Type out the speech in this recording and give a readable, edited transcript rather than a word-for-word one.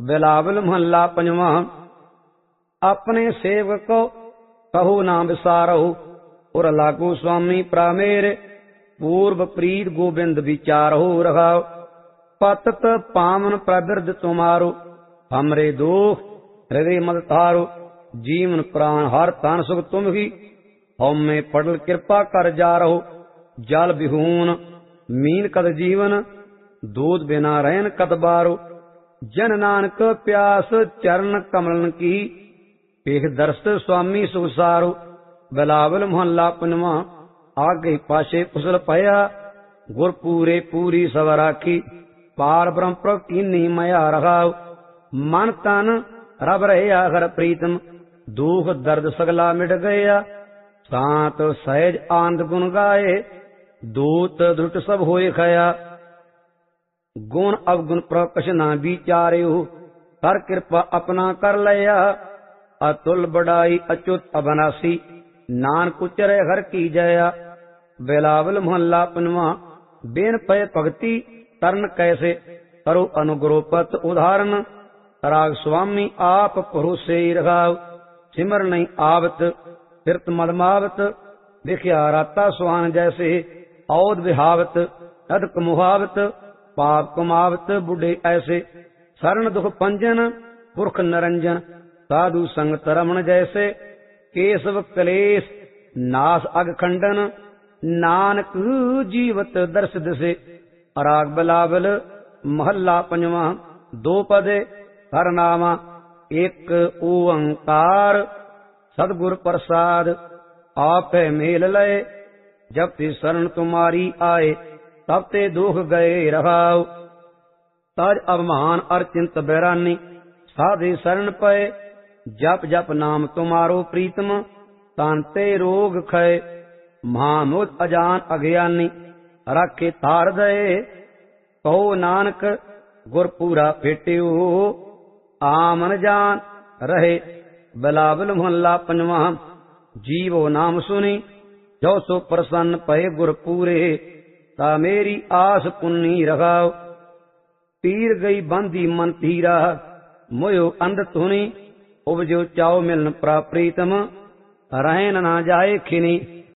बिलावल महला पंजवा। अपने सेवक को कहू ना विसारहु, उर लागू स्वामी प्रामेर, पूर्व प्रीत गोबिंद विचारहु रघाव। पतत पावन प्रबिरद तुम्हारो, हमरे दोख हृदय मद तारो। जीवन प्राण हर तन सुख तुम ही, हम में पड़ल कृपा कर जा रहो। जल बिहून मीन कद जीवन, दूध बिना रहन कद बारो। जन नानक प्यास चरण कमलन की, पेख दर्श स्वामी सुसारो। बिलावल मोहल्ला पंजवा। आगे पाशे कुशल पया, गुर पूरे पूरी सब राखी। पार ब्रह्म प्रभ कीनी मया रघाव। मन तन रब रहिया हर प्रीतम, दुख दर्द सगला मिट गया। शांत सहज आनंद गुण गाए, दूत द्रुट सब होए खया। गुण अवगुण प्रकश ना विचारे हो, कर कृपा अपना कर लया। अतुल बड़ाई अच्युत अबनासी, नानक उचरे हर की जया। बिलावल मोहल्ला पंजवा। बेन पय भगति तरन कैसे, करो अनुग्रोपत उदाहरण। राग स्वामी आप भरोसे रघाव, सिमर नहीं आवत फिरत मदमावत। दिखया राता सुहान जैसे, औद विहावत अदक मुहावत। पाप कमावत बुढ़े ऐसे, शरण दुख पंजन पुरख नरंजन। साधु संगत रमण जैसे, केशव कलेश नाश अग खंडन। नानक जीवत दर्श दिसे। राग बिलावल महला पंजवा। दो पदे हर नामा, एक ओंकार सदगुर प्रसाद। आप है मेल लय, जब ते शरण तुम्हारी आए, तब ते दुख गए रहाव। तज अवमान अर्चिंत बैरानी, साधे शरण पय। जप जप नाम तुम्हारो प्रीतम, तांते रोग खय। महामुद अजान अज्ञानी, रखे तार दये। कहो नानक गुर पूरा फेट्यो, आमन जान रहे। बिलावल मोहल्ला पंजवा। जीवो नाम सुनी, जो सो प्रसन्न पए गुर पूरे। ता मेरी आस पुन्नी रखाओ। पीर गई बंदी मन धीरा, मोयो अंध धुनी। उपजो चाओ मिलन प्रीतम, रहन ना जाए खिनी।